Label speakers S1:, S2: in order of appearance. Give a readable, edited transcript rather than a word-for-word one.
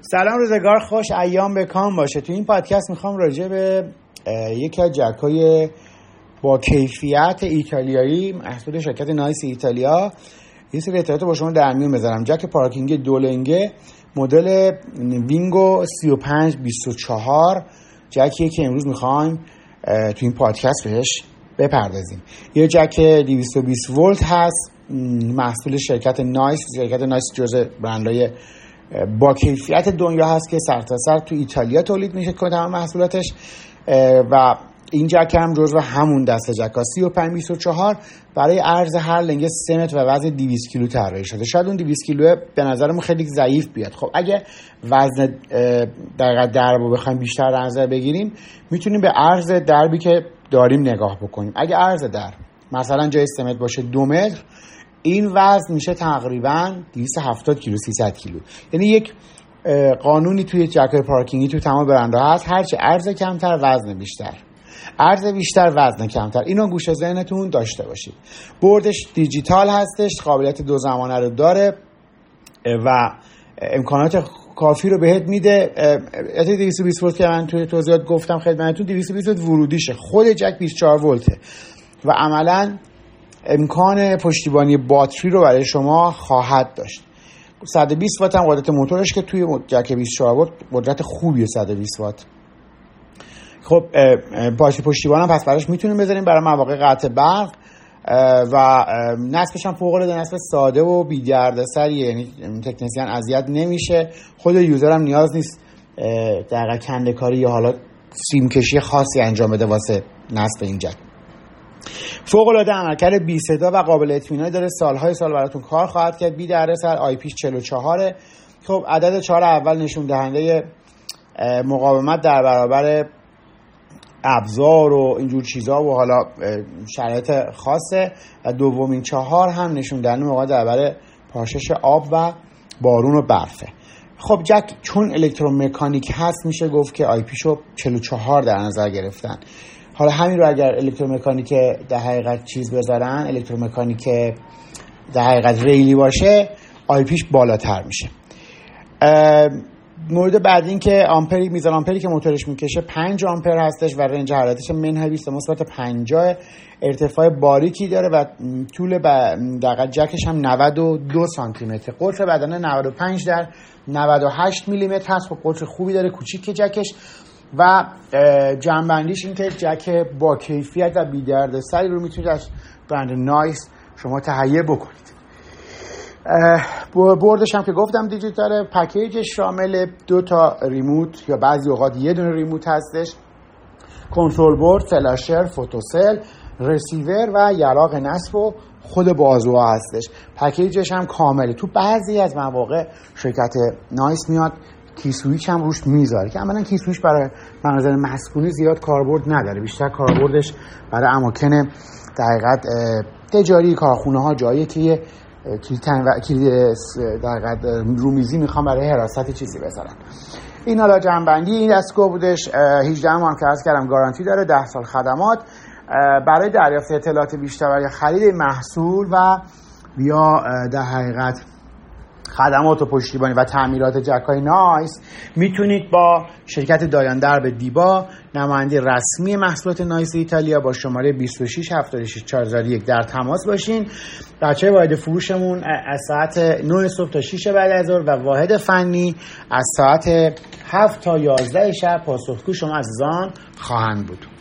S1: سلام، روزگار خوش، ایام بکام باشه. تو این پادکست میخوام راجع به یکی از جک‌های با کیفیت ایتالیایی محصول شرکت نایس ایتالیا یه سری اطلاعات با شما در میون بذارم. جک پارکینگ دولنگه مدل وینگو 3524 جکیه که امروز میخوایم تو این پادکست بهش بپردازیم. یه جک 220 ولت هست، محصول شرکت نایس. شرکت نایس جزء برندهای با کیفیت دنیا هست که سرتاسر تو ایتالیا تولید میشه که تمام محصولاتش، و این جک هم جزو همون دسته جک‌ها 3524 برای عرض هر لنگه 3 متر و وزن 200 کیلو طراحی شده. شاید اون 200 کیلو به نظرمون خیلی ضعیف بیاد. خب اگه وزن دقیقاً دربو بخوایم بیشتر در نظر بگیریم، میتونیم به عرض دربی که داریم نگاه بکنیم. اگه عرض در مثلا جای 3 متر باشه 2 متر، این وزن میشه تقریباً 270 کیلو 300 کیلو. یعنی یک قانونی توی جک‌های پارکینگی تو تمام برندها هست: هرچی عرض کمتر وزن بیشتر، عرض بیشتر وزن کمتر. اینو گوشه ذهنتون داشته باشید. بردش دیجیتال هستش، قابلیت 2 زمانه رو داره و امکانات کافی رو بهت میده. 220 ولت که من توی توضیحات گفتم خدمتتون، 220 ولت ورودیشه، خود جک 24 ولته و عملاً امکان پشتیبانی باتری رو برای شما خواهد داشت. 120 وات هم قدرت موتورش که توی جک 24 ولت قدرت خوبیه 120 وات. خب پشتیبان هم پس براش میتونیم بذاریم برای مواقع قطع برق و نصبش هم فوق العاده نصب ساده و بی دردسریه، یعنی تکنسین اذیت نمیشه. خود یوزر هم نیاز نیست دقیقاً کنده کاری یا حالا سیم کشی خاصی انجام بده واسه نصب این جک. فوق العاده عملکرد بی صدا و قابل اطمینانی داره، سالهای سال براتون کار خواهد کرد. بی دردسر، آی پیش 44. خب عدد 4 اول نشون دهنده مقاومت در برابر ابزار و اینجور چیزا و حالا شرایط خاصه، و دومین 4 هم نشون دهنده مقاومت در برابر پاشش آب و بارون و برفه. خب جک چون الکترومکانیک هست، میشه گفت که آی پیشو 44 در نظر گرفتن. حالا همین رو اگر الکترومکانیک در حقیقت چیز بذارن، الکترومکانیک در حقیقت ریلی باشه، آی پیش بالاتر میشه. مورد بعد این که آمپری، میزان آمپری که موتورش میکشه 5 آمپر هستش و رنج حرارتش منحنی 20 مثبت 50. ارتفاع باریکی داره و طول دقیقاً جکش هم 92 سانتی متر. قطر بدنه 95 در 98 میلی متر هست. خب قطر خوبی داره، کوچیکه جکش. و جنبندیش این که جک با کیفیت و بی دردسری رو میتونید از برند نایس شما تهیه بکنید. بردش هم که گفتم دیجیتاله. پکیجش شامل 2 تا ریموت یا بعضی اوقات یه دونه ریموت هستش، کنترل بورد، فلاشر، فوتوسل، رسیور و یراق نصب و خود بازوها هستش. پکیجش هم کامله. تو بعضی از مواقع شرکت نایس میاد کیسویچ هم روش میذاره که عملاً کیسویچ برای مناظر مسکونی زیاد کاربرد نداره، بیشتر کاربردش برای اماکن در حقیقت تجاری، کارخونه ها، جایی که در حقیقت رومیزی میخوام برای حراست چیزی بذارن. این حالا جنبندی این دستگاه بودش. 18 ماه که عرض کردم گارانتی داره، 10 سال خدمات. برای دریافت اطلاعات بیشتر برای خرید محصول و یا در حقیقت خدمات و پشتیبانی و تعمیرات جک‌های نایس میتونید با شرکت دایاندرب دیبا، نماینده رسمی محصولات نایس ایتالیا، با شماره 26 76 4001 در تماس باشین. بچه‌های واحد فروشمون از ساعت 9 صبح تا 6 بعد از ظهر و واحد فنی از ساعت 7 تا 11 شب پاسخگو شما عزیزان خواهند بود.